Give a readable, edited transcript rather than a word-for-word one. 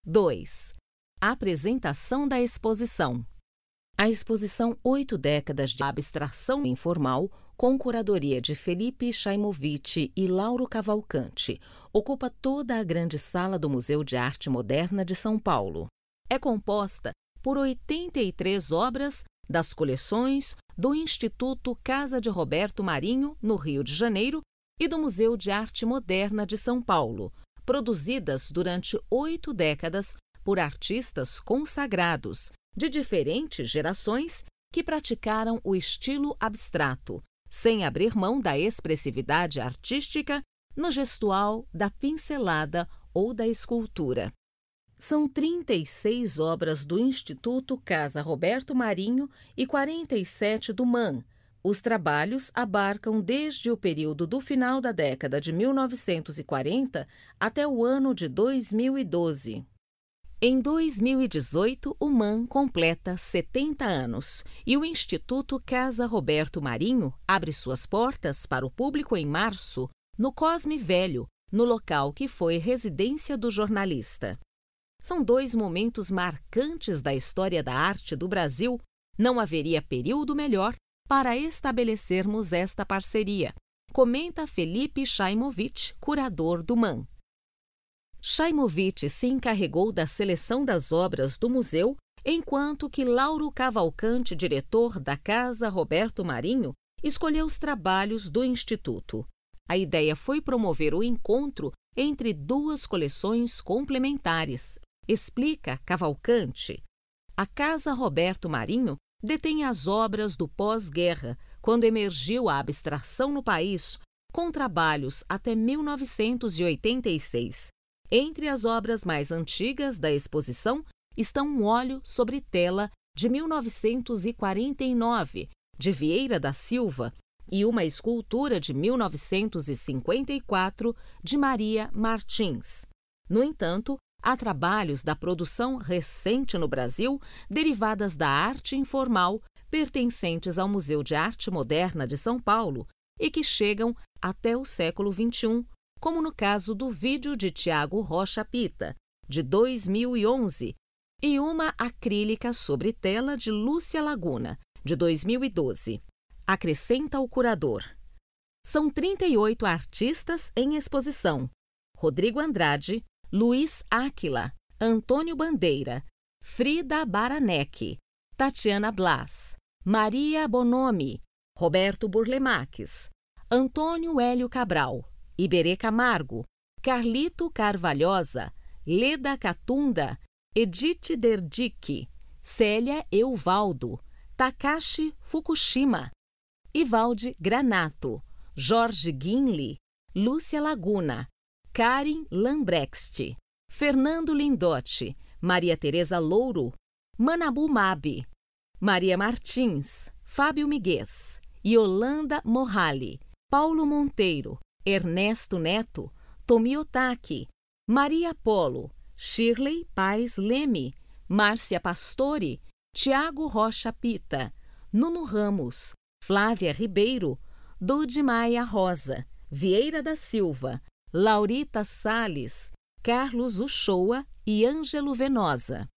2. Apresentação da exposição. A exposição 8 décadas de abstração informal, com curadoria de Felipe Chaimovici e Lauro Cavalcante, ocupa toda a grande sala do Museu de Arte Moderna de São Paulo. É composta por 83 obras das coleções do Instituto Casa de Roberto Marinho, no Rio de Janeiro, e do Museu de Arte Moderna de São Paulo, produzidas durante 8 décadas por artistas consagrados de diferentes gerações que praticaram o estilo abstrato, sem abrir mão da expressividade artística no gestual, da pincelada ou da escultura. São 36 obras do Instituto Casa Roberto Marinho e 47 do MAN. Os trabalhos abarcam desde o período do final da década de 1940 até o ano de 2012. Em 2018, o MAN completa 70 anos e o Instituto Casa Roberto Marinho abre suas portas para o público em março, no Cosme Velho, no local que foi residência do jornalista. São 2 momentos marcantes da história da arte do Brasil. Não haveria período melhor para estabelecermos esta parceria, comenta Felipe Chaimovici, curador do MAN. Chaimovici se encarregou da seleção das obras do museu, enquanto que Lauro Cavalcante, diretor da Casa Roberto Marinho, escolheu os trabalhos do Instituto. A ideia foi promover o encontro entre 2 coleções complementares, explica Cavalcante. A Casa Roberto Marinho detém as obras do pós-guerra, quando emergiu a abstração no país, com trabalhos até 1986. Entre as obras mais antigas da exposição estão um óleo sobre tela de 1949, de Vieira da Silva, e uma escultura de 1954, de Maria Martins. No entanto, há trabalhos da produção recente no Brasil, derivadas da arte informal, pertencentes ao Museu de Arte Moderna de São Paulo e que chegam até o século XXI, como no caso do vídeo de Tiago Rocha Pita, de 2011, e uma acrílica sobre tela de Lúcia Laguna, de 2012. Acrescenta o curador. São 38 artistas em exposição: Rodrigo Andrade, Luiz Áquila, Antônio Bandeira, Frida Baranek, Tatiana Blas, Maria Bonomi, Roberto Burlemaques, Antônio Hélio Cabral, Iberê Camargo, Carlito Carvalhosa, Leda Catunda, Edith Derdick, Célia Euvaldo, Takashi Fukushima, Ivaldi Granato, Jorge Guinle, Lúcia Laguna, Karen Lambrecht, Fernando Lindotti, Maria Tereza Louro, Manabu Mabi, Maria Martins, Fábio Miguez, Yolanda Morrali, Paulo Monteiro, Ernesto Neto, Tomi Otaki, Maria Polo, Shirley Paes Leme, Márcia Pastore, Tiago Rocha Pita, Nuno Ramos, Flávia Ribeiro, Dude Maia Rosa, Vieira da Silva, Laurita Salles, Carlos Uchoa e Ângelo Venosa.